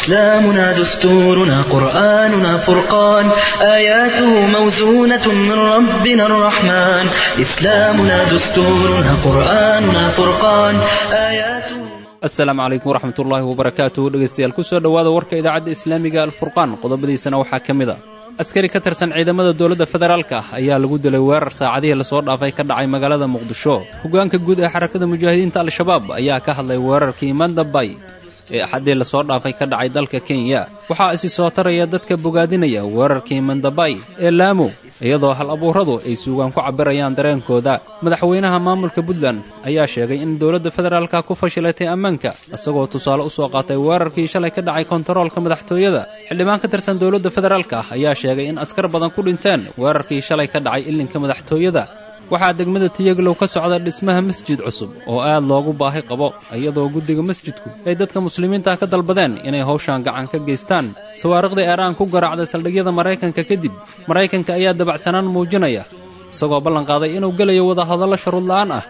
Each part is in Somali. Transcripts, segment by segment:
إسلامنا دستورنا قرآننا فرقان آياته موزونة من ربنا الرحمن إسلامنا دستورنا قرآننا فرقان آياته. السلام عليكم ورحمة الله وبركاته. dhegeystayaal ku soo dhawaada warka idaacadda islaamiga alfurqaan qodobadiisana waxaa ka mid ah askari ka tirsan ciidamada dowladda federaalka ah ayaa lagu dilay weerar saacadihii lasoo dhaafay ka dhacay magaalada muqdisho. hogaanka guud ee xarakada mujaahidiinta al-shabaab ayaa ka hadlay weerarkii mandabay ee axadii lasoo dhaafay ka dhacay dalka Kenya. waxaa isi soo taraya dadka bogaadinaya weerarkii mandabay ee Lamu iyadoo hal abuuradu ay suugaan ku cabirayaan dareenkooda. madaxweynaha maamulka Puntland ayaa sheegay in dowladda federaalka ku fashilatay ammaanka isagoo tusaale u soo qaatay weerarkii shalay ka dhacay kontaroolka madaxtooyada. xildhibaan ka tirsan dowladda federaalka ayaa sheegay in askar badan ku dhinteen weerarkii shalay ka dhacay ilinka madaxtooyada. waxaa degmada Tiyaglow ka socda dhismaha masjid cusub oo aad loogu baahi qabo iyadoo guddiga masjidku ay dadka muslimiinta ka dalbadeen inay hawshan gacan ka geystaan. sawaariqda Iiraan ku garaacday saldhigyada Mareykanka kadib Mareykanka ayaa dabacsanaan muujinaya isagoo ballan qaaday inuu galayo wada hadallo shuruud la'aan ah.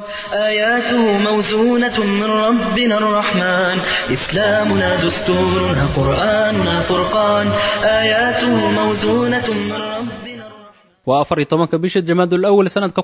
آياته موزونة من ربنا الرحمن إسلامنا دستورنا قرآننا فرقان آياته موزونة من ربنا. waa 14 bisha Jamaadul Awwal sanadka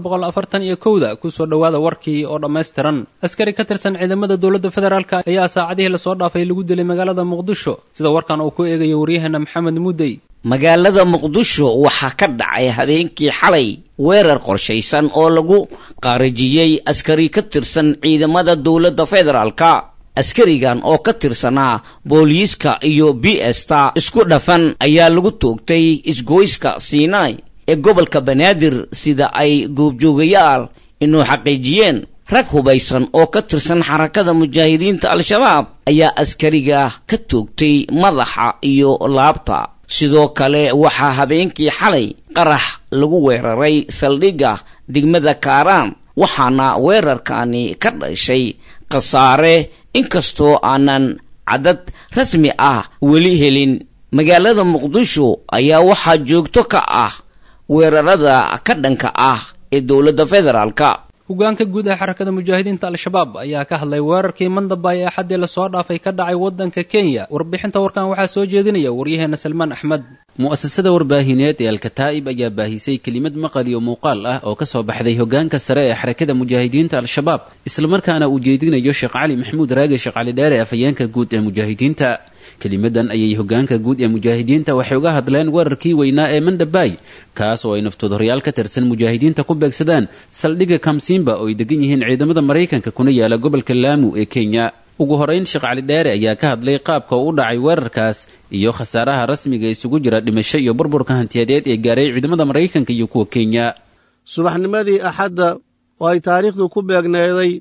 1441 ku soo dhawaada warkii oo dhameystiran. askari ka tirsan ciidamada dowladda federaalka ayaa saacadihii la soo dhaafay lagu dilay magaalada Muqdisho sida warkan uu ku eegayo wariyahana Maxamed Mudey. magaalada Muqdisho waxaa ka dhacay habeenkii xalay weerar qorshaysan oo lagu qaarajiyay askari ka tirsan ciidamada dowladda federaalka. askarigan oo ka tirsanaa booliiska iyo BSta isku dhafan ayaa lagu toogtay isgoyska Sinai ee gobolka Banaadir sida ay goobjoogayaal inuu xaqiijiyeen. rag hubaysan oo ka tirsan xarakada mujaahidiinta al-shabaab ayaa askariga ka toogtay madaxa iyo laabta. sidoo kale waxaa habeenkii xalay qarax lagu weeraray saldhigga degmada Kaaraan waxaana weerarkaani ka dhashay khasaare inkastoo aanan cadad rasmi ah weli helin. magaalada Muqdisho ayaa waxaa joogto ka ah weerarada ka dhanka ah ee dowladda federaalka. hogaanka guud ee xarakada mujaahidiinta al-shabaab ayaa ka hadlay weerarkii mandabay ee axadii la soo dhaafay ka dhacay wadanka Kenya. warbixinta warkan waxaa soo jeedinaya waryaheena Salmaan Axmed. mu'asasada warbaahineed ee Al-Kataa'ib ayaa baahisay kelimad maqal iyo muuqaal ah oo ka soo baxday hogaanka sare ee xarakada mujaahidiinta al-shabaab isla markaana uu jeedinayo Sheekh Cali Maxamuud Raage Sheekh Cali Dheere afayeenka guud ee mujaahidiinta. kelimadan ayay hogaanka guud ee mujaahidiinta waxay uga hadleen weerarkii weynaa ee mandabay kaas oo ay naftooda horyaal ka tirsan mujaahidiinta ku beegsadaan saldhigga Kamsimba oo ay degan yihiin ciidamada Mareykanka kuna yaala gobolka Lamu ee Kenya. ugu horeyn Sheekh Cali Dheere ayaa ka hadlay qaabka uu dhacay weerarkaas iyo khasaaraha rasmiga ee isugu jira dhimasho iyo burburka hantiyadeed ee gaaray ciidamada Mareykanka iyo kuwa Kenya. subaxnimadii axadda oo ay taariikhdu ku beegneeday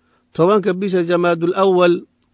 10 bisha Jamaadul Awwal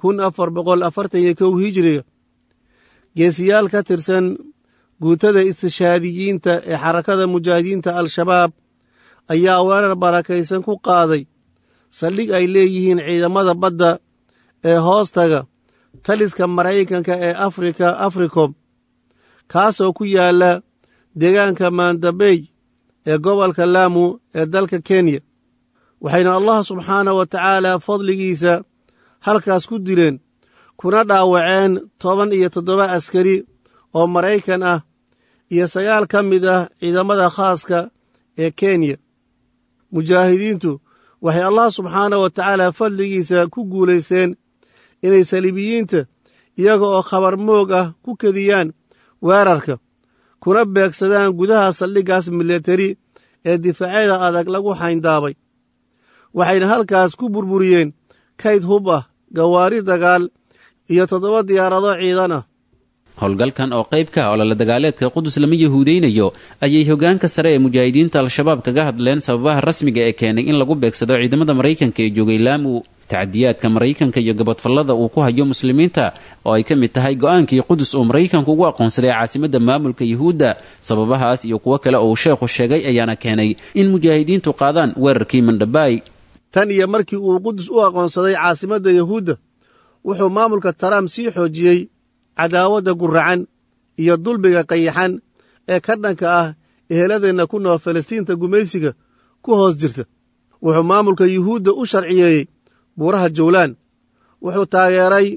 1441 hijriga geesiyaal ka tirsan guutada istishaadiyiinta ee xarakada mujaahidiinta al-shabaab ayaa weerar barakaysan ku qaaday saldhig ay leeyihiin ciidamada badda ee hoostaga taliska Mareykanka ee Africom kaasoo ku yaala deegaanka Mandabay ee gobolka Lamu ee dalka Kenya. waxayna Allah subxaanahu wa ta'aala fadligiisa halkaas ku dileen kuna dhaawaceen 17 askari oo Mareykan ah iyo 9 ka mid ah ciidamada khaaska ee Kenya. mujaahidiintu waxay Allah subxaanahu wa ta'aala fadligiisa ku guuleysteen inay saliibiyiinta iyaga oo khabar moog ah ku kadiyaan weerarka kuna beegsadaan gudaha saldhiggaas military ee difaacyada adag lagu xayndaabay. waxayna halkaas ku burburiyeen kayd hub ah, gawaari dagaal iyo 7 diyaarado ciidan ah. howlgalkan oo qayb ka ah olole dagaaleedka Qudus lama yahuudeynayo ayay hogaanka sare ee mujaahidiinta al-shabaab kaga hadleen sababaha rasmiga ee keenay in lagu beegsado ciidamada Mareykanka ee joogay Lamu. tacdiyaadka Mareykanka iyo gabadfalada uu ku hayo muslimiinta oo ay ka mid tahay go'aankii Qudus oo Mareykanku ugu aqoonsaday caasimadda maamulka Yahuuda. sababahaas iyo kuwa kale oo sheekhu sheegay ayaana keenay in mujaahidiintu qaadaan weerarkii Mandabay. tan iyo markii uu Qudus u aqoonsaday caasimadda Yahuuda wuxuu maamulka Trump sii xoojiyey cadaawadda guracan iyo dulbiga qayaxan ee ka dhanka ah eheladeenna ku nool Falastiinta gumaysiga ku hoos jirta. wuxuu maamulka Yahuuda u sharciyeeyey buuraha Jowlaan. wuxuu taageeray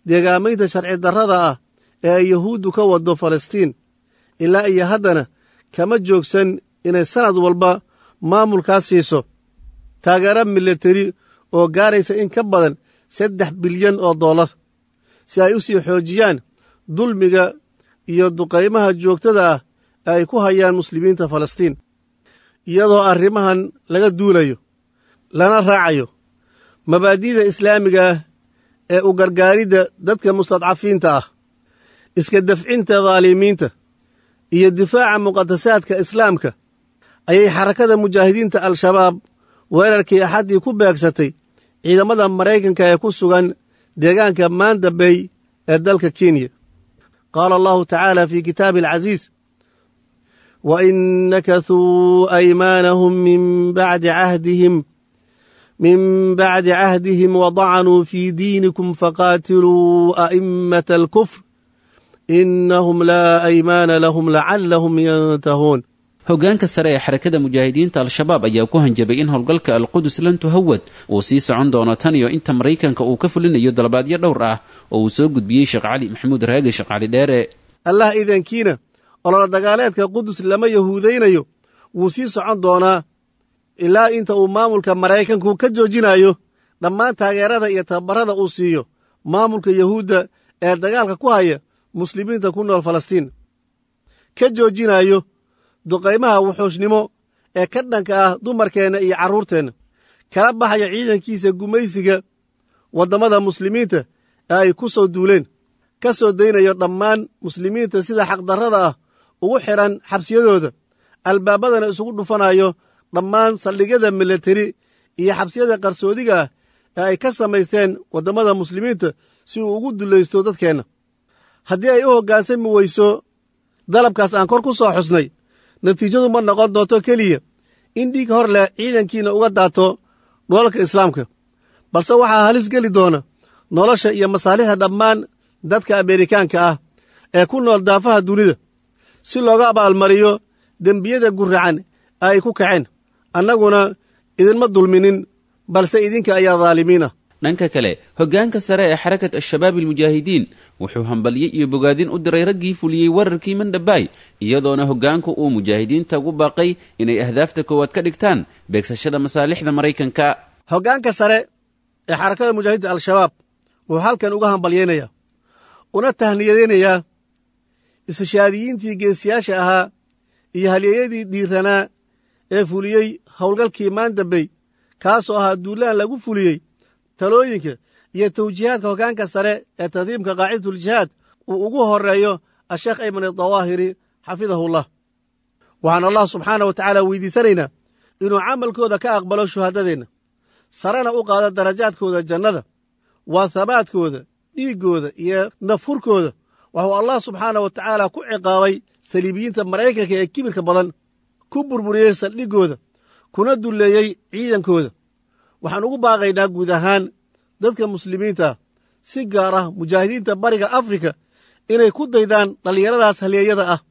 deegaamaynta sharci darrada ah ee ay yuhuuddu ka waddo falastiin ilaa iyo haddana kama joogsan inay sannad walba maamulkaas siiso taageero milatari oo gaaraysa in ka badan 3 bilyan oo dollar si ay u sii xoojiyaan dulmiga iyo duqaymaha joogtada ah ee ay ku hayaan muslimiinta falastiin iyadoo arrimahan laga duulayo lana raacayo mabaadi'da islaamiga ah ee u gargaaridda dadka mustadcafiinta ah iska dafcinta daalimiinta iyo difaaca muqadasaadka islaamka ayay xarakada mujaahidiinta al-shabaab weerarkii axaddii ku beegsatay ciidamada maraykanka ee ku sugan deegaanka maanda bay ee dalka kenya qaala allahu tacaala fii kitaabi alcasiis wain nakathuu aymaanahum min bacdi cahdihim wadacanuu fii diinikum faqaatiluu a'immata alkufr innahum laa aymaana lahum lacallahum yantahuun hoggaanka sare ee xarakada mujaahidiinta al-shabaab ayaa ku hanjabay in howlgalka alqudus lan tuhawad uu sii socon doono tan iyo inta maraykanka uu ka fulinayo dalabaadyo dhowr ah oo uu soo gudbiyey sheekh cali maxamuud raage sheekh cali dheere allah idankiina olola dagaaleedka qudus lama yahuudaynayo wuu sii socon doonaa ilaa inta uu maamulka maraykanku ka joojinayo dhammaan taageerada iyo tababarada uu siiyo maamulka yahuudda ee dagaalka ku haya muslimiinta ku nool falastiin ka joojinayo duqaymaha wuxuushnimo ee ka dhanka ah dumarkeenna iyo carruurteenna kala baxaya ciidankiisa gumaysiga waddamada muslimiinta ee ay ku soo duuleen ka soo daynayo dhammaan muslimiinta sida xaqdarrada ah ugu xidhan xabsiyadooda albaabadana isugu dhufanayo dhammaan saldhigyada milatari iyo xabsiyada qarsoodiga ah ee ay ka samaysteen waddamada muslimiinta si uu ugu dullaysto dadkeenna haddii ay u hoggaansami weyso dalabkaas aan kor ku soo xusnay natiijadu ma noqon doonto keliya in dhiig hor leh ciidankiina uga daato dholalka islaamka balse waxaa halis geli doona nolosha iyo masaalixda dhammaan dadka ameerikaanka ah ee ku nool daafaha dunida si looga abaalmariyo dembiyada guracan ee ay ku kaceen annaguna idinma dulminin balse idinka ayaa daalimiin ah dhanka kale hoggaanka sare ee xarakat al-shabaab almujaahidiin wuxuu hambalye iyo bogaadin u diray raggii fuliyey wararkii mandhabaay iyadoona hoggaanku uu mujaahidiinta ugu baaqay inay ahdaafta koowaad ka dhigtaan beegsashada masaalixda maraykanka hoggaanka sare ee xarakada mujaahidiinta al-shabaab wuxuu halkan uga hambalyaynayaa una tahniyadaynayaa istishhaadiyiintii geesiyaasha ahaa iyo halyeeyadii dhiiranaa ee fuliyey howlgalkii maandambey kaasoo ahaa duulaan lagu fuliyey talooyinka iyo tawjiihaadka hoggaanka sare ee tandiimka qaacidatuljihaad uu ugu horreeyo asheekh ayman adawaahiri xafidahullah waxaan allah subxaana wa tacaala weydiisanaynaa inuu camalkooda ka aqbalo shuhadadeenna sarena u qaado darajaadkooda jannada waa habaadkooda dhiiggooda iyo nafhurkooda waxuu allah subxaana wa tacaala ku ciqaabay saliibiyiinta maraykanka ee kibirka badan ku burburiyey saldhiggooda kuna dulleeyey ciidankooda waxaan ugu baaqaynaa guud ahaan dadka muslimiinta si gaar ah mujaahidiinta bariga afrika inay ku daydaan dhallinyaradaas halyeeyada ah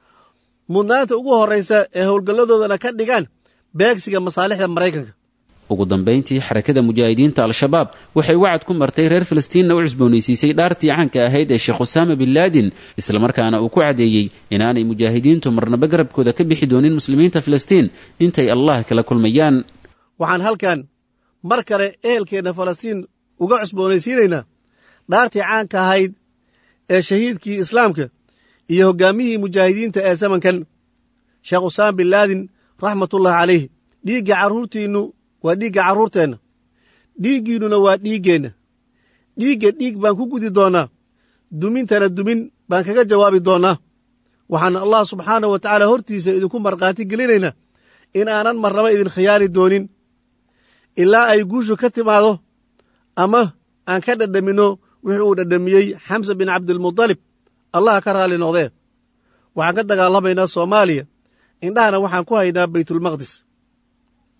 mudnaanta ugu horraysa ee howlgalladoodana ka dhigaan beegsiga masaalixda maraykanka ugu dambayntii xarakada mujaahidiinta al-shabaab waxay wacad ku martay reer falastiinna u cusboonaysiisay dhaartii caanka ahayd ee sheekh usaama bin laadin islamarkaana uu ku caddeeyey inaanay mujaahidiintu marnaba garabkooda ka bixi doonin muslimiinta falastiin intay allah kala kulmayaan waxaan halkan mar kale ehelkeenna falastiin uga cusboonaysiinaynaa dhaartii caanka ahayd ee shahiidkii islaamka iyo hoggaamiyihii mujaahidiinta ee zamankan sheekh usaama bin laadin raxmatullahi calayh dhiigga carruurtiinnu waa dhiigga carruurteenna dhiiggiinnuna waa dhiiggeenna dhiigga dhiig baan ku gudi doonnaa dumintana dumin baan kaga jawaabi doonnaa waxaana allah subxaana wa tacaala hortiisa idinku markhaati gelinaynaa in aanan marnaba idin khiyaani doonin ilaa ay guushu ka timaado ama aan ka dhadhaminno wixii uu dhadhamiyey xamse bin cabdilmudalib allaha ka raalli noqdee waxaan ka dagaalamaynaa soomaaliya indhahana waxaan ku haynaa baytulmaqdis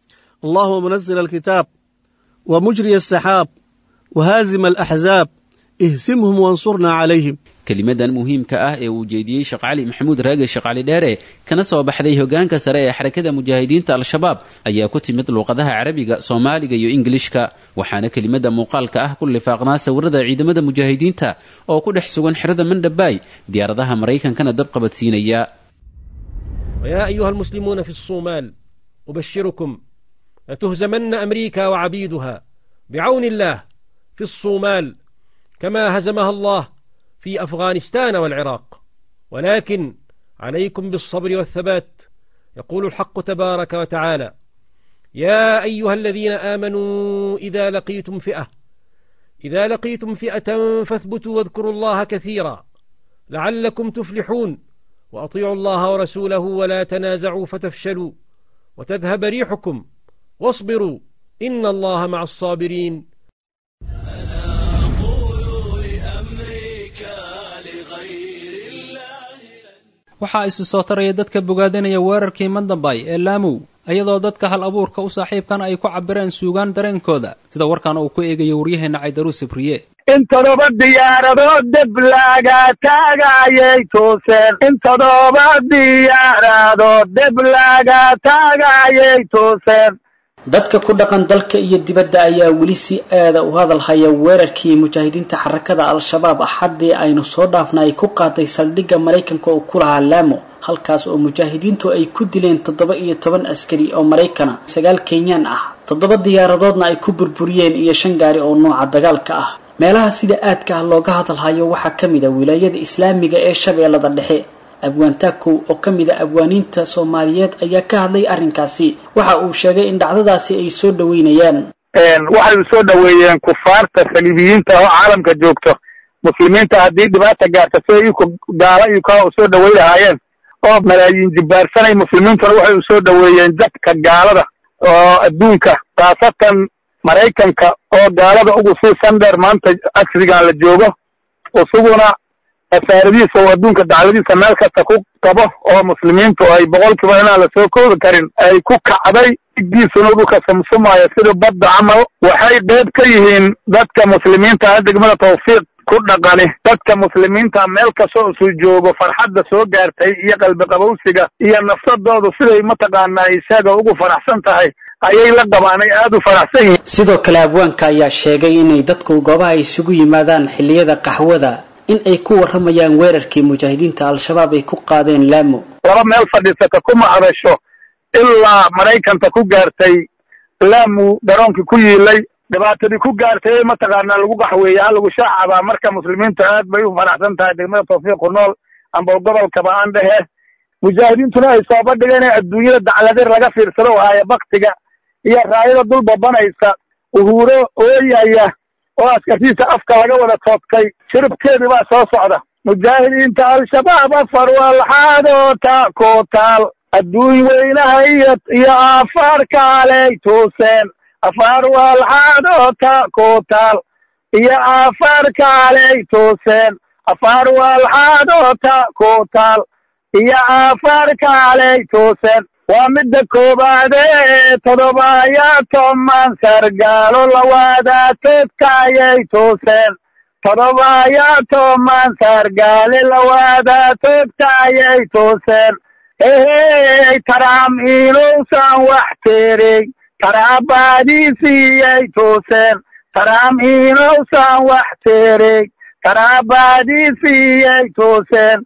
allahuma munazila alkitaab wa mujriya asaxaab wa haazima alaxzaab ihsimhum wansurnaa calayhim. kelimadan muhiimka ah ee uu jeediyey sheekh cali maxamuud raage sheekh cali dheere kana soo baxday hogaanka sare ee xarakada mujaahidiinta al-shabaab ayaa ku timid luuqadaha carabiga, soomaaliga iyo ingilishka, waxaana kelimada muuqaalka ah ku lifaaqnaa sawirada ciidamada mujaahidiinta oo ku dhex sugan xerada mandhabaay, diyaaradaha maraykankana dab qabadsiinaya. ويا أيها المسلمون في الصومال أبشركم لتهزمن أمريكا وعبيدها بعون الله في الصومال كما هزمها الله في أفغانستان والعراق، ولكن عليكم بالصبر والثبات. يقول الحق تبارك وتعالى: يا أيها الذين آمنوا إذا لقيتم فئة فاثبتوا واذكروا الله كثيرا لعلكم تفلحون وأطيعوا الله ورسوله ولا تنازعوا فتفشلوا وتذهب ريحكم واصبروا إن الله مع الصابرين. waxaa isi soo taraya dadka bogaadinaya weerarkii mandambay ee laamow, iyadoo dadka hal abuurka u saaxiibkan ay ku cabireen suugaan dareenkooda, sida warkan uu ku eegayo waryaheena Caydaruus Ibriye. in todoba diyaaradood deb laga taagayay tooseen, in todoba diyaaradood deb laga taagayay tooseen. dadka ku dhaqan dalka iyo dibadda ayaa weli si aada u hadal haya weerarkii mujaahidiinta xarakada al-shabaab axadii aynu soo dhaafnay ku qaaday saldhigga Mareykanka oo ku lahaa Laamo, halkaas oo mujaahidiintu ay ku dileen 17 askari oo Mareykana, 9 Kenyaan ah, 7 diyaaradoodna ay ku burburiyeen iyo 5 gaari oo nooca dagaalka ah. meelaha sida aadka ah looga hadal hayo waxaa kamid ah wilaayada islaamiga ee Shabeellada Dhexe. abwaan Taakow oo kamid ah abwaaniinta Soomaaliyeed ayaa ka hadlay arrinkaasi. waxa uu sheegay in dhacdadaasi ay soo dhaweynayaan. waxay soo dhaweeyeen kufaarta saliibiyiinta oo caalamka joogto, muslimiinta haddii dhibaata gaarto si ay ku gaala iyo ka soo dhaweeyeen oo malaayiin jibaarsanay muslimiintuna waxay soo dhaweeyeen dadka gaalada oo adduunka, taasatan Mareykanka oo gaalada ugu sii sandar maanta asrigan la joogo, usuguna asaaradiisa oo adduunka dacladiisa meel kasta ku qabo oo muslimiintu ay boqolkiiba inaan la soo koobi karin ay ku kacday diisuna dhulka samsumaya sida badda camal. waxay dheeb ka yihiin dadka muslimiinta ah degmada Tawfiiq ku dhaqani, dadka muslimiinta meel kasta oo soo joogo farxadda soo gaartay iyo qalbi qabowsiga iyo nafsadoodu siday mataqaanaa isaga ugu faraxsan tahay ayay la qabaanay aad u faraxsan yihiin. sidoo kale abwaanka ayaa sheegay inay dadku goobaha isugu yimaadaan xilliyada qaxwada in ay ku waramayaan weerarkii mujaahidiinta al-shabaab ay ku qaadeen Laamo. laba meel fadhiisata kuma hadasho ilaa Mareykanka ku gaartay Laamo daroonkii ku yiilay, dhibaatadii ku gaartay mataqaanaa lagu qaxweeyaa lagu shaacaba. marka muslimiintu aad bay u faraxsan tahay degmada Tawfiiq ku nool amba gobolka baan dhahe. mujaahidiintuna ay soo bandhigeen adduunyada dacladeed laga fiirsado haya baktiga iyo raayada dul babanaysa uhuuro ooyaya oo askartiisa afka laga wada toodkay, shiribkeedii baa soo socda. mujaahidiinta al-shabaab afar walxaadoo taakootaal adduun weynaha iyo afar kaaley tooseen, afar walxaadoo taakootaal iyo afar kaaley tooseen, afar walxaadoo taakootaal iyo afar kaaley tooseen. waa midda koobaade 17 sargaalo lawada toodkayay tooseen, 17 sargaale lawada toodkayay tooseen. taraam inuusan wax teerey taraabadiisiyay tooseen, taraam inuusan wax teerey taraabadiisiyay tooseen.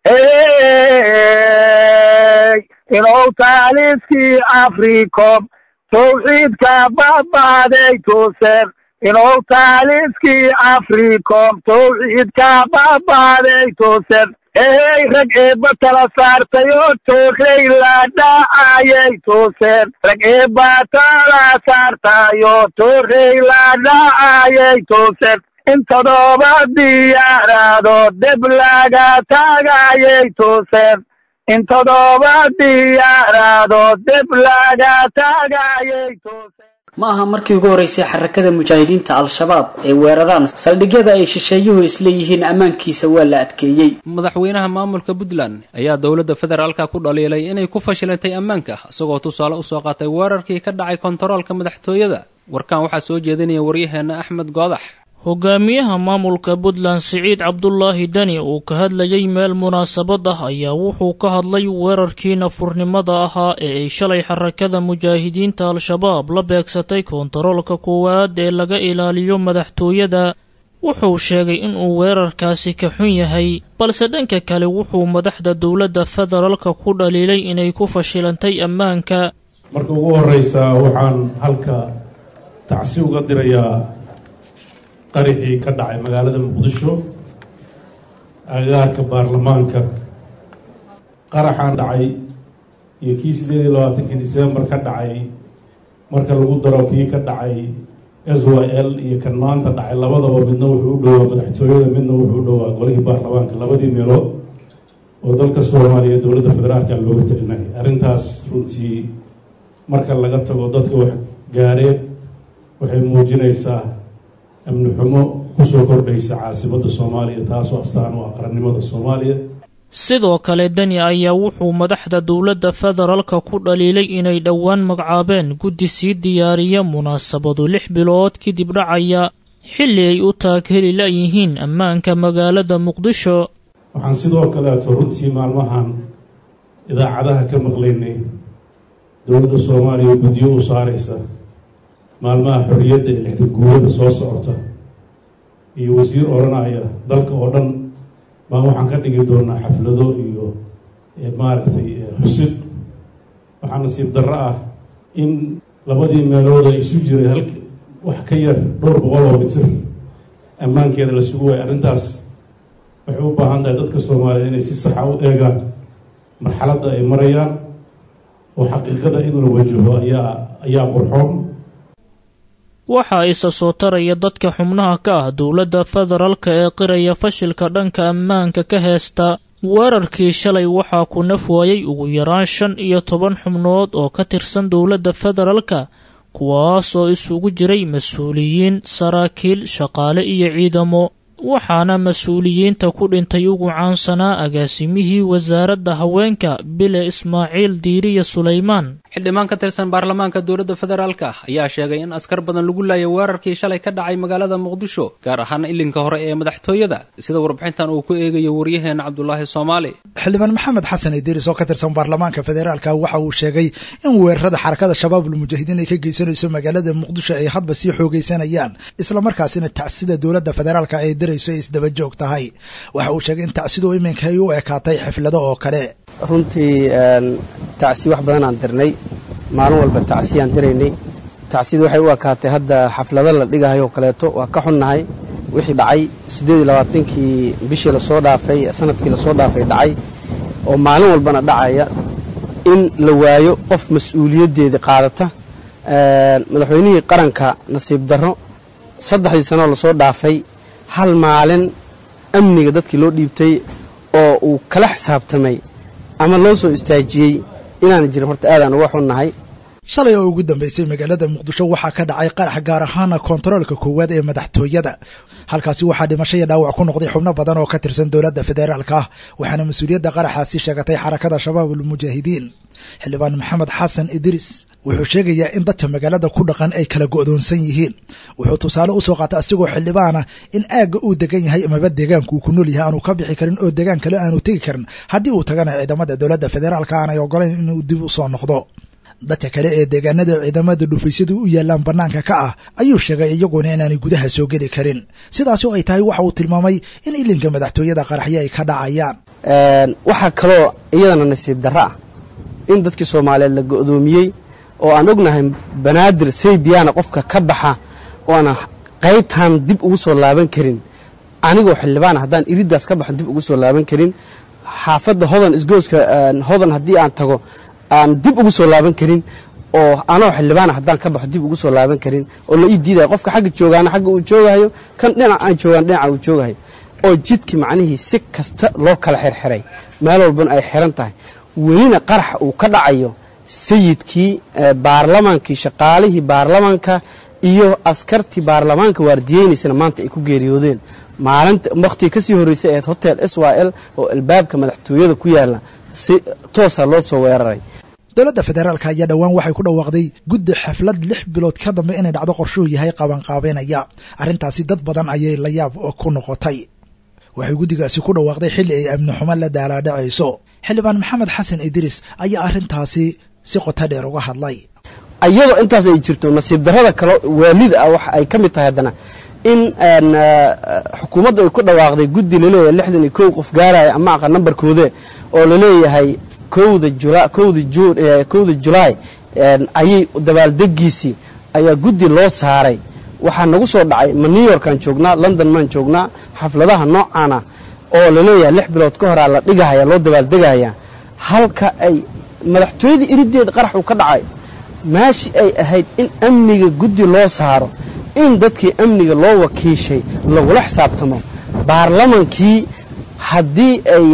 inuu taaliskii Afrikom tawxiidka baabaaday tooseen, inuu taaliskii Afrikom tawxiidka baabaaday tooseen. rag eebba tala saartay oo toorey la dhacayay tooseen, rag eebba tala saartay oo toorey la dhacayay tooseen. in 7 diyaaradood deb laga taagayay tooseen, in 7 diyaaradood deb laga taagayay tooseen. ma aha markii ugu horeysay xarakada mujaahidiinta al-shabaab ee weeraraan saldhigyada ay shisheeyuhu isleeyihiin ammaankiisa waa la adkeeyey. madaxweynaha maamulka Puntland ayaa dowladda federaalka ku dhaliilay inay ku fashilantay ammaanka, isagoo tusaale u soo qaatay weerarkii ka dhacay kontaroolka madaxtooyada. warkan waxaa soo jeedinaya waryaheena Axmed Goodax. hogaamiyaha maamulka Puntland Siciid Cabdullaahi Dani uu ka hadlayay meel munaasabad ah ayaa wuxuu ka hadlay weerarkii nafurnimada ahaa ee ay shalay xarakada mujaahidiinta al-shabaab la beegsatay koontaroolka koowaad ee laga ilaaliyo madaxtooyada. wuxuu sheegay in uu weerarkaasi ka xun yahay, balse dhanka kale wuxuu madaxda dowladda federaalka ku dhaliilay inay ku fashilantay ammaanka. marka ugu horeysa waxaan halka tacsi uga dirayaa qarixii ka dhacay magaalada Muqdisho agaarka baarlamaanka. qaraxan dhacay iyo kii 28 December ka dhacay marka lagu daro kii ka dhacay SYL iyo kan maanta dhacay labadaba midna wuxuu u dhowaa madaxtooyada midna wuxuu u dhowaa golihii baarlamaanka, labadii meelood oo dalka Soomaaliya dowladda federaalka looga talinay. arrintaas runtii marka laga tago dadka wax gaareen waxay muujinaysaa amni xumo kusoo kordhaysa caasimadda Soomaaliya, taasoo astaan u ah qarannimada Soomaaliya. sidoo kale Dani ayaa wuxuu madaxda dowladda federaalka ku dhaliilay inay dhowaan magacaabeen guddi sii diyaariya munaasabado 6 bilood kadib dhacaya xilli ay u taageeri leeyihiin ammaanka magaalada Muqdisho. waxaan sidoo kale runtii maalmahan idaacadaha ka maqlaynay dowladda Soomaaliya guddiyo u saaraysa maalmaha xorriyadda ee 6 guurada soo socota iyo wasiir oranaya dalka oo dhan baan waxaan ka dhigi doonaa xaflado iyo maaragtay xusid. waxaa nasiib darro ah in labadii meelood ay isu jiray wax ka yar dhowr boqol oo mitir ammaankeeda la sugu waayay. arrintaas waxay u baahan tahay dadka Soomaaliyeed inay si sax ah u eegaan marxaladda ay marayaan oo xaqiiqada in la wajaho ayaa qurxoon. waxaa isa soo taraya dadka xubnaha ka ah dowladda federaalka ee qiraya fashilka dhanka ammaanka ka heesta. weerarkii shalay waxaa ku naf waayay ugu yaraan 15 xubnood oo ka tirsan dowladda federaalka, kuwaasoo isugu jiray mas-uuliyiin, saraakiil, shaqaale iyo ciidamo. waxaana mas-uuliyiinta ku dhintay ugu caansanaa agaasimihii wasaaradda haweenka Bile Ismaaciil Diiriye Suleymaan. xildhibaan ka tirsan baarlamaanka dowladda federaalka ayaa sheegay in askar badan lagu laayay weerarkii shalay ka dhacay magaalada Muqdisho, gaar ahaan ilinka hore ee madaxtooyada, sida warbixintan uu ku eegayo waryaheena Cabdullaahi Soomaali. xildhibaan Maxamed Xasan Idris oo ka tirsan baarlamaanka federaalka waxa uu sheegay in weerarada xarakada shabaabul mujaahidiin ay ka geysanayso magaalada Muqdisho ay hadba sii xoogeysanayaan, isla markaasina tacsida dowladda federaalka ay dirayso isdaba joog tahay. waxa uu sheegay in tacsidu iminka ay u ekaatay xaflado oo kale. runtii tacsi wax badan aan dirnay, maalin walba tacsi aan diraynay. tacsidu waxay u ekaatay hadda xaflado la dhigayo kaleeto. waa ka xunnahay wixii dhacay 28kii bishii la soo dhaafay, sanadkii la soo dhaafay dhacay oo maalin walbana dhacaya in la waayo qof mas'uuliyaddeeda qaadata. madaxweynihii qaranka nasiib darro 3 sano la soo dhaafay hal maalin amniga dadkii loo dhiibtay oo uu kala xisaabtamay ama loo soo istaajiyey inaan jirin. horta aadaan uga xunnahay. shalay oo ugu dambeysay magaalada Muqdisho waxaa ka dhacay qarax gaar ahaan koontaroolka koowaad ee madaxtooyada. halkaasi waxaa dhimasho iyo dhaawac ku noqday xubno badan oo ka tirsan dowladda federaalka, waxaana mas'uuliyadda qaraxaasi sheegatay xarakada shabaabul mujaahidiin. xildhibaan Maxamed Xasan Idris wuxuu sheegayaa in dadka magaalada ku dhaqan ay kala go'doonsan yihiin. wuxuu tusaale u soo qaatay asigoo xildhibaana in aagga uu degan yahay amaba deegaanka uu ku nool yahay aanu ka bixi karin oo deegaan kale aanu tegi karin haddii uu tagana ciidamada dowladda federaalka aanay ogolayn inuu dib u soo noqdo. dadka kale ee deegaanada ciidamada dhufaysyadu u yaalaan bannaanka ka ah ayuu sheegay iyaguna inaanay gudaha soo geli karin. sidaasi oo ay tahay waxa uu tilmaamay in ilinka madaxtooyada qaraxyo ay ka dhacayaan. waxaa kaloo iyadana nasiib darro ah in dadkii Soomaaliyeed la go'doomiyey oo aan ognahay banaadir Saybiyaana qofka ka baxa oo aan qaybtan dib ugu soo laaban karin. anigoo xildhibaan haddaan iridaas ka baxan dib ugu soo laaban karin. xaafadda hodan isgooska hodan haddii aan tago aan dib ugu soo laaban karin, oo anoo xildhibaan haddaan ka baxo dib ugu soo laaban karin, oo la ii diidayo qofka xagga joogaana xagga uu joogayo, kan dhinac aan joogaan dhinaca uu joogayo, oo jidkii macnihii si kasta loo kala xirxiray, meel walbana ay xiran tahay. welina qarax uu ka dhacayo sayidkii baarlamaankii, shaqaalihii baarlamaanka iyo askartii baarlamaanka waardiyeynaysana maanta ay ku geeriyoodeen. maalinta waqtii ka sii horreysay ee hotel SYL oo albaabka madaxtooyada ku yaala si toosa loo soo weeraray. dowladda federaalka ayaa dhowaan waxay ku dhawaaqday guddi xaflad 6 bilood ka dambe inay dhacdo qorshuhu yahay qabanqaabeynaya arrintaasi dad badan ayay la yaab ku noqotay waxay guddigaasi ku dhawaaqday xilli ay amni xumo la daalaadhacayso xildhibaan maxamed xasan idriis ayaa arrintaasi si qoto dheer uga hadlay ayadoo intaas ay jirto nasiib darrada kale waalida ah wax ay ka mid tahay haddana in xukuumadda ay ku dhawaaqday guddi laleeyahay 61 qof gaaraya ama aqal nambarkooda oo laleeyahay 1 July ayay dabaaldegiisii ayaa guddi loo saaray waxaa nagu soo dhacay ma New Yorkan joognaa London maan joognaa xafladaha noocaana oo laleeyahay 6 bilood ka hor la dhigaya loo dabaaldegaya halka ay madaxtooyada irideed qarax uu ka dhacay maashi ay ahayd in amniga guddi loo saaro in dadkii amniga loo wakiishay lagula xisaabtamo baarlamankii haddii ay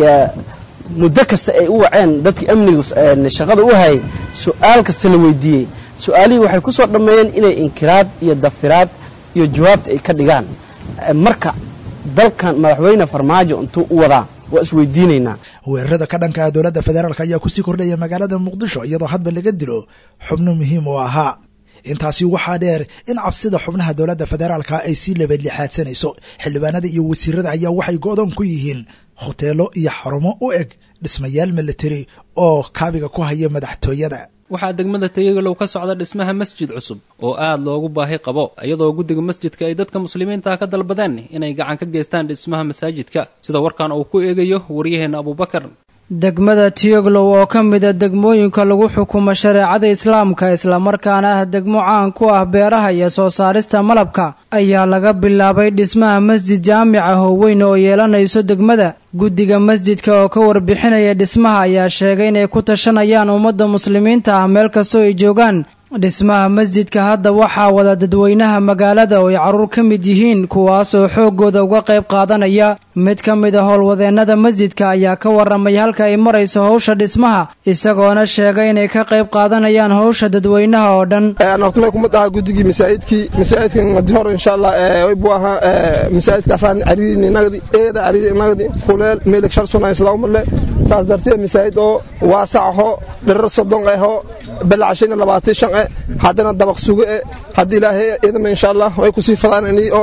muddo kasta ay u waceen dadkii amniga shaqada u hayay su'aal kasta la weydiiyey su'aalihii waxay ku soo dhammeeyeen inay inkiraad iyo dafiraad iyo jawaabta ay ka dhigaan marka dalkan madaxweyne farmaajo intuu u wadaa waa isweydiinaynaa weerarada ka dhanka ah dowladda federaalka ayaa kusii kordhaya magaalada muqdisho iyadoo hadba laga dilo xubno muhiim u ahaa intaasi waxaa dheer in cabsida xubnaha dowladda federaalka ay sii labadlixaadsanayso xildhibaanada iyo wasiirada ayaa waxay go'doon ku yihiin hoteelo iyo xarumo u eg dhismayaal militari oo kaabiga ku haya madaxtooyada waxaa degmada Tayagalow ka socda dhismaha masjid cusub oo aad loogu baahi qabo iyadoo guddiga masjidka ay dadka muslimiinta ka dalbadeen inay gacan ka geystaan dhismaha masaajidka sida warkan uu ku eegayo wariyaheena Abubakar degmada Tayagalow oo ka mid ah degmooyinka lagu xukumo shareecada islaamka isla markaana ah degmo caan ku ah beeraha iyo soo saarista malabka ayaa laga bilaabay dhismaha masjid jaamic ah oo weyn oo yeelanayso degmada guddiga masjidka oo ka warbixinaya dhismaha ayaa sheegay inay ku tashanayaan ummadda muslimiinta ah meel kastoo ay joogaan dhismaha masjidka hadda waxaa wada dadweynaha magaalada oo ay carruur ka mid yihiin kuwaasoo xooggooda uga qayb qaadanaya mid ka mid ah howlwadeennada masjidka ayaa ka warramay halka ay marayso howsha dhismaha isagoona sheegay inay ka qayb qaadanayaan howsha dadweynaha oo dhan hortmay kumad ahaa guddigii masaajidkan hadii hore insha allah buu ahaa masaajidkaasaan cariirinagdi eeda cariirinagdi kuleel meelag shar sunay sidaa umarle saas darteed masaajid oo waasacaho dhirar 30 ahoo balacashayna 25 haddana dabaq sugo haddii ilaahay idama insha allah way ku sii fadaanani oo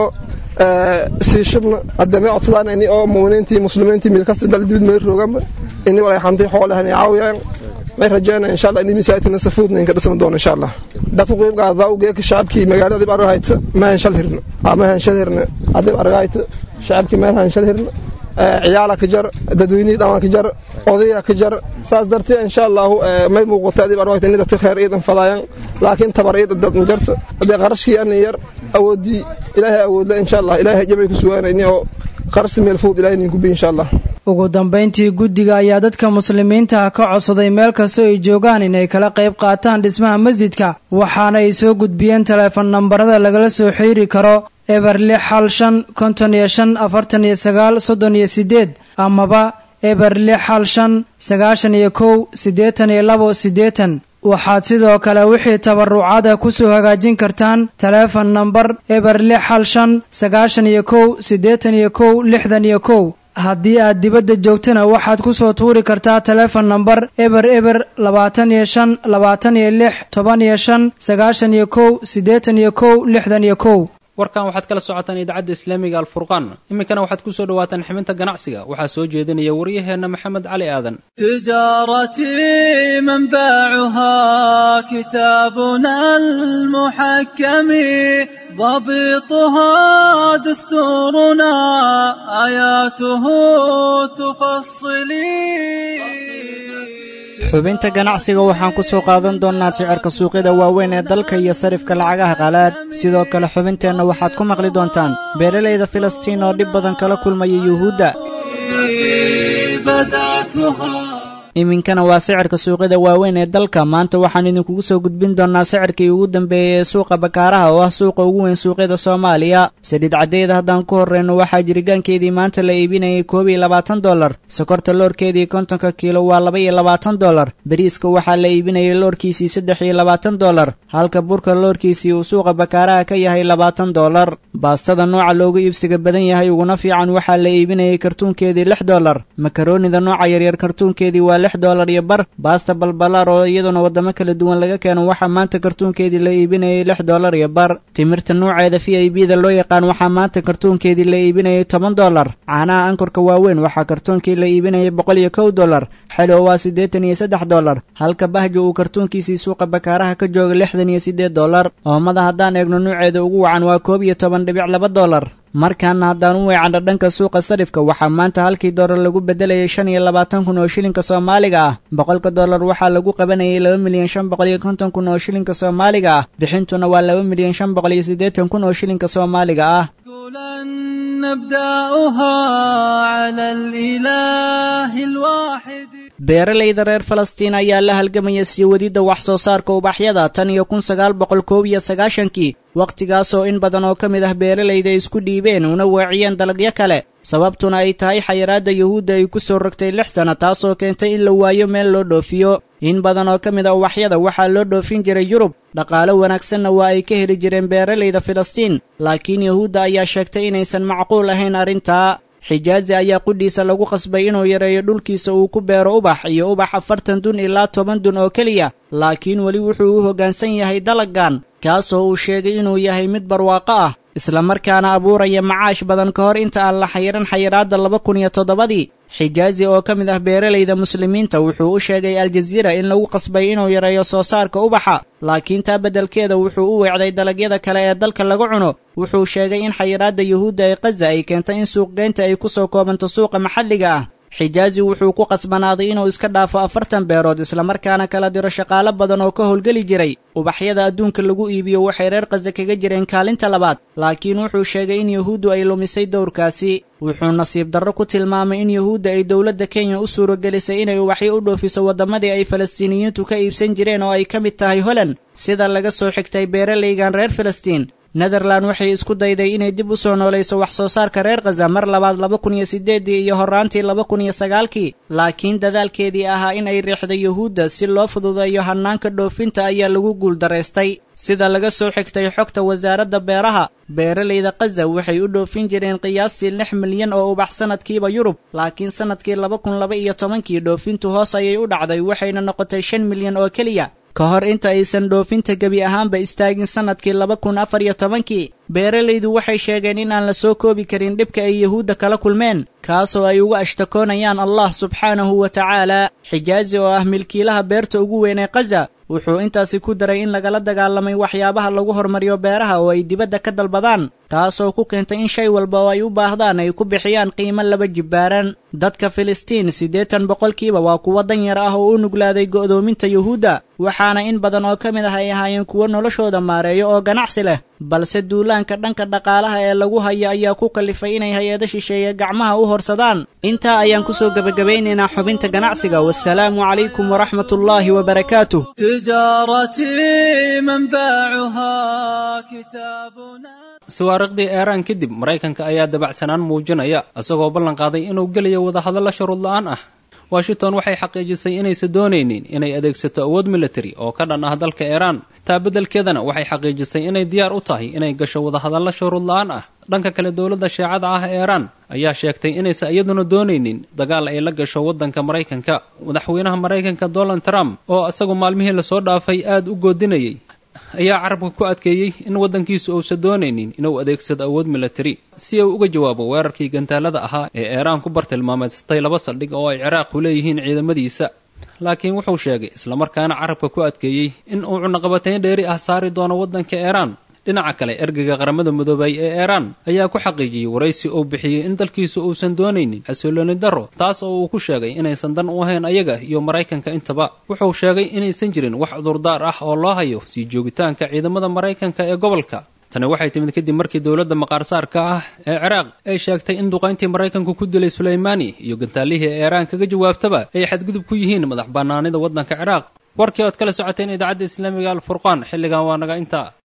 sii shibna haddama codsadaan oo muuminiintii muslimiintii meel kasta daldibid meel roogama inay walay xantay xoolahan caawiyaan may rajaynaa insha allah in masaajidna safuudna inka dhisman doono insha allah dadku qayb qaada oo geeka shacabkii magaalada dib aragayta ma han shal hirna hadii aragayta shacabkii ma han shal hirna ciyaala ka jar dadweynaha dhawaan ka jar odaya ka jar saas darteed insha Allah may muuqato dib aragayta in dadka khayr iidan fadayaan laakiin tabariyada dad ma jarto hadii qarashkii an yar awoodi ilaahay awoodla insha Allah ilaahay jabay ku sugaanayno qarsi meel fuud ilaahay ninku bi insha Allah ugu dambeyntii guddiga ayaa dadka muslimiinta ka codsaday meel kasta ay joogaan inay kala qayb qaataan dhismaha masjidka waxaana ay soo gudbiyeen teleefon nambarada lagala soo xiriiri karo eber 655454938 amaba eber 655918280 waxaad sidoo kale wixii tabarucaada ku soo hagaajin kartaan teleefon nambar eber 655918281 haddii aad dibadda joogtana waxaad ku soo tuuri kartaa teleefon nambar eber 25 warkan waxaad kala socotaan idaacadda islaamiga alfurqaan iminkana waxaad ku soo dhawaataan xibinta ganacsiga waxaa soo jeedinaya waryaheena maxamed cali aadan tijaaratii manbaacuha kitaabuna almuxakam ضبطها دستورنا آياته تفصلي xubinta ganacsiga waxaan ku soo qaadan doonnaa sicirka suuqyada waaweyn ee dalka iyo sarifka lacagaha qalaad sidoo kale xubinteenna waxaad ku maqli doontaan beeralayda filistiin oo dhib badan kala kulmaya yuhuudda iminkana waa sicirka suuqyada waaweyn ee dalka maanta waxaan idinkugu soo gudbin doonnaa sicirkii ugu dambeeyey ee suuqa bakaaraha oo ah suuqa ugu weyn suuqyada soomaaliya saliid caddeeda haddaan ku horreyno waxaa jirigaankeedii maanta la iibinayay $12 sokorta loorkeedii 50 kiilo waa $22 bariiska waxaa la iibinayay loorkiisii $23 halka burka loorkiisii uu suuqa bakaaraha ka yahay $20 baastada nooca loogu iibsiga badan yahay uguna fiican waxaa la iibinayay kartuunkeedii $6 makaroonida nooca yaryar kartuunkeedii waa $6 iyo bar. baasta balbalaar oo iyaduna waddamo kala duwan laga keeno waxaa maanta kartuunkeedii la iibinayay $6 iyo bar. timirta nuuceeda VIB da loo yaqaan waxaa maanta kartuunkeedii la iibinayay $10. caanaha ankorka waaweyn waxaa kartuunkii la iibinayay $101. xelo waa $83. halka bahjo uu kartuunkiisii suuqa bakaaraha ka jooga $68. oomada haddaan eegno nuuceeda ugu wacan waa $12.2. markaana haddaan u weecanno dhanka suuqa sarifka waxaa maanta halkii doolar lagu beddelayay 25,000 oo shilinka Soomaaliga ah. $100 waxaa lagu qabanayay 2,550,000 oo shilinka Soomaaliga ah. bixintuna waa 2,580,000 oo shilinka Soomaaliga ah. beeralayda reer Falastiin ayaa la halgamaya sii wadida wax soo saarka ubaxyada tan iyo 1990kii waqtigaasoo in badan oo ka mid ah beeralayda isku dhiibeen una weeciyeen dalagyo kale sababtuna ay tahay xayiraadda Yuhuudda ay ku soo rogtay 6 sano taasoo keentay in la waayo meel loo dhoofiyo. in badan oo ka mid ah ubaxyada waxaa loo dhoofin jiray Yurub dhaqaale wanaagsanna waa ay ka heli jireen beeralayda Falastiin laakiin Yuhuudda ayaa sheegtay inaysan macquul ahayn arrintaa. Xijaazi ayaa qudhiisa lagu qasbay inuu yareeyo dhulkiisa uu ku beero ubax iyo ubax 40 dun ilaa 10 dun oo keliya laakiin weli wuxuu u hoggaansan yahay dalaggan kaasoo uu sheegay inuu yahay mid barwaaqo ah isla markaana abuuraya macaash badan ka hor inta aan la xayiran xayiraadda 2007. Xijaazi oo ka mid ah beeralayda muslimiinta wuxuu u sheegay Al Jazeera in lagu qasbay inuu yareeyo soo saarka ubaxa laakiin taa beddelkeeda wuxuu u weecday dalagyada kale ee dalka laga cuno. wuxuu sheegay in xayiraadda Yuhuudda ee Gaza ay keentay in suuqgeynta ay ku soo koobanto suuqa maxalliga ah. Xijaazi wuxuu ku qasbanaaday inuu iska dhaafo 40 beerood isla markaana kala diro shaqaale badan oo ka howlgeli jiray. ubaxyada adduunka lagu iibiyo waxay reer Gaza kaga jireen kaalinta labaad laakiin wuxuu sheegay in Yuhuuddu ay lumisay dowrkaasi. wuxuu nasiib darro ku tilmaamay in Yuhuudda ay dawladda Kenya u suuragelisay inay ubaxyo u dhoofiso waddamadii ay Falastiiniyiintu ka iibsan jireen oo ay ka mid tahay Holland sida laga soo xigtay beeralaygan reer Falastiin. Netherland waxay isku dayday inay dib u soo noolayso wax soo saarka reer Gaza mar labaad 2008 iyo horaantii 2009 laakiin dadaalkeedii ahaa in ay riixday Yuhuudda si loo fududeeyo hannaanka dhoofinta ayaa lagu guuldareystay. sida laga soo xigtay xogta wasaaradda beeraha beeralayda Gaza waxay u dhoofin jireen qiyaastii 6 milyan oo ubax sanadkiiba Yurub laakiin sanadkii 2012 dhoofintu hoos ayay u dhacday waxayna noqotay 5 milyan oo keliya ka hor inta aysan dhoofinta gebi ahaanba istaagin sanadkii 2014. beeralaydu waxay sheegeen in aan la soo koobi karin dhibka ay Yuhuudda kala kulmeen kaasoo ay uga ashtakoonayaan Allah subxaanahu wa ta'aala. Xijaazi oo ah milkiilaha beerta ugu weyn ee Gaza wuxuu intaasi ku daray in lagala dagaalamay waxyaabaha lagu hormariyo beeraha oo ay dibadda ka dalbadaan taasoo ku keentay in shay walba oo ay u baahdaan ay ku bixiyaan qiimo 2 jibbaaran. dadka Filistiin 80% waa kuwa danyar ah oo u nuglaaday go'doominta Yuhuudda waxaana in badan oo ka mid ah ay ahaayeen kuwa noloshooda maareeyo oo ganacsi leh balse duulaanka dhanka dhaqaalaha ee lagu hayo ayaa ku kalifay inay hay'ado shisheeye gacmaha u horsadaan. intaa ayaan ku soo gabagabeynaynaa xubinta ganacsiga. wassalaamu calaykum waraxmatullaahi wabarakaatuh. تجارتي منبعها كتابنا. sawaariqdii Iiraan kadib Mareykanka ayaa dabacsanaan muujinaya asagoo ballan qaaday inuu geliyo wadahadal shuruud la'aan ah. Washington waxay xaqiijisay inaysan doonaynin inay adeegsato awood military oo ka dhan ah dalka Iiraan. taa beddelkeedana waxay xaqiijisay inay diyaar u tahay inay gasho wadahadal shuruud la'aan ah. dhanka kale dawladda Shiicada ah ee Iiraan ayaa sheegtay inaysan iyaduna doonaynin dagaal ay la gasho waddanka Mareykanka. madaxweynaha Mareykanka Donald Trump oo asagu maalmihii la soo dhaafay aad u goodinayay ayaa carabka ku adkeeyay in waddankiisu uusan doonaynin inuu adeegsado awood military si uu uga jawaabo weerarkii gantaalada ahaa ee Iiraan ku bartilmaameedsatay 2 saldhig oo ay Ciraaq ku leeyihiin ciidamadiisa. laakiin wuxuu sheegay isla markaana carabka ku adkeeyay in uu cunaqabatayn dheeri ah saari doono waddanka Iiraan. dhinaca kale ergeyga qaramada midoobay ee Iiraan ayaa ku xaqiijiyay waraysi uu bixiyay in dalkiisu uusan doonaynin xasilooni darro taas oo uu ku sheegay inaysan dan u ahayn ayaga iyo Mareykanka intaba. wuxuu sheegay inaysan jirin wax cudurdaar ah oo loo hayo sii joogitaanka ciidamada Mareykanka ee gobolka. tani waxay timid kadib markii dawladda maqaarsaarka ah ee Ciraaq ay sheegtay in duqayntii Mareykanku ku dilay Suleymani iyo gantaalihii Iiraan kaga jawaabtaba ay xadgudub ku yihiin madax bannaanida waddanka Ciraaq. warkii aad kala socoteen idaacadda Islaamiga Al Furqaan xilligan waa naga intaa.